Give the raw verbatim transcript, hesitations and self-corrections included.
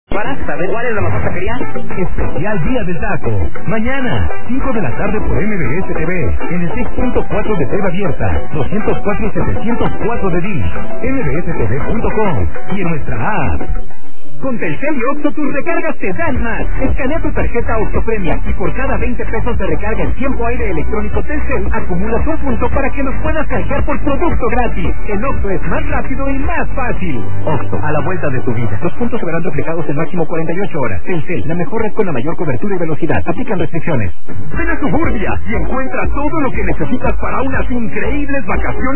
Para saber cuál es la mejor taquería. Especial Día del Taco. Mañana, cinco de la tarde por M B S T V. En el seis punto cuatro de T V abierta. doscientos cuatro y setecientos cuatro de Dish. M B S T V punto com. Y en nuestra app. Con Telcel y Oxxo tus recargas te dan más. Escanea tu tarjeta Oxxo Premia y por cada veinte pesos de recarga en tiempo aire electrónico Telcel acumulas un punto para que los puedas canjear por producto gratis. En Oxxo es más rápido y más fácil. Oxxo, a la vuelta de tu vida. Los puntos se verán reflejados en máximo cuarenta y ocho horas. Telcel, la mejor red con la mayor cobertura y velocidad. Aplican restricciones. Ven a Suburbia y encuentra todo lo que necesitas para unas increíbles vacaciones